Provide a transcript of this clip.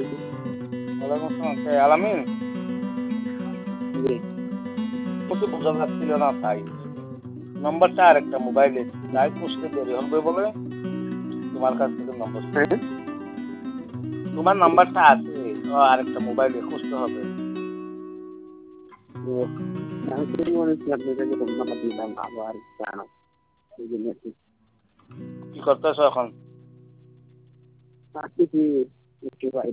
ওয়ালাইকুম আসসালাম। আলামিন জি। তোকে বোঝা যাচ্ছিল না তাই নম্বরটা আরেকটা মোবাইলে তাই খুঁজতে দেরি হবে বলে তোমার কাছ থেকে নম্বর হ্যাঁ? তোমার নাম্বারটা আছে আরেকটা মোবাইলে খুঁজতে হবে। তো আমি তো মনে হচ্ছে আপনাকে যখন নাম্বার দিলাম আবার কেন এই জন্য একটু কি করতেছো এখন? আসতেছি একটু